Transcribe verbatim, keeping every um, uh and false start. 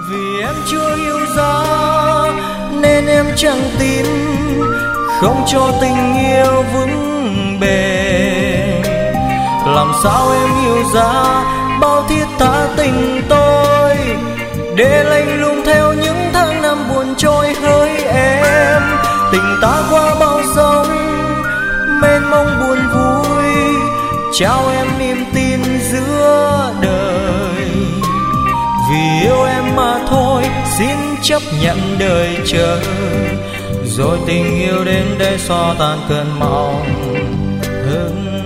Vì em chưa yêu giá nên em chẳng tin, không cho tình yêu vững bền. Làm sao em hiểu ra bao thiết tha tình tôi, để lạnh lùng theo những tháng năm buồn trôi hỡi em. Tình ta qua bao sông mênh mông buồn vui, trao em niềm tin giữa đời. Vì yêu em mà thôi xin chấp nhận đời chờ, rồi tình yêu đến để xóa tan cơn mộng hững.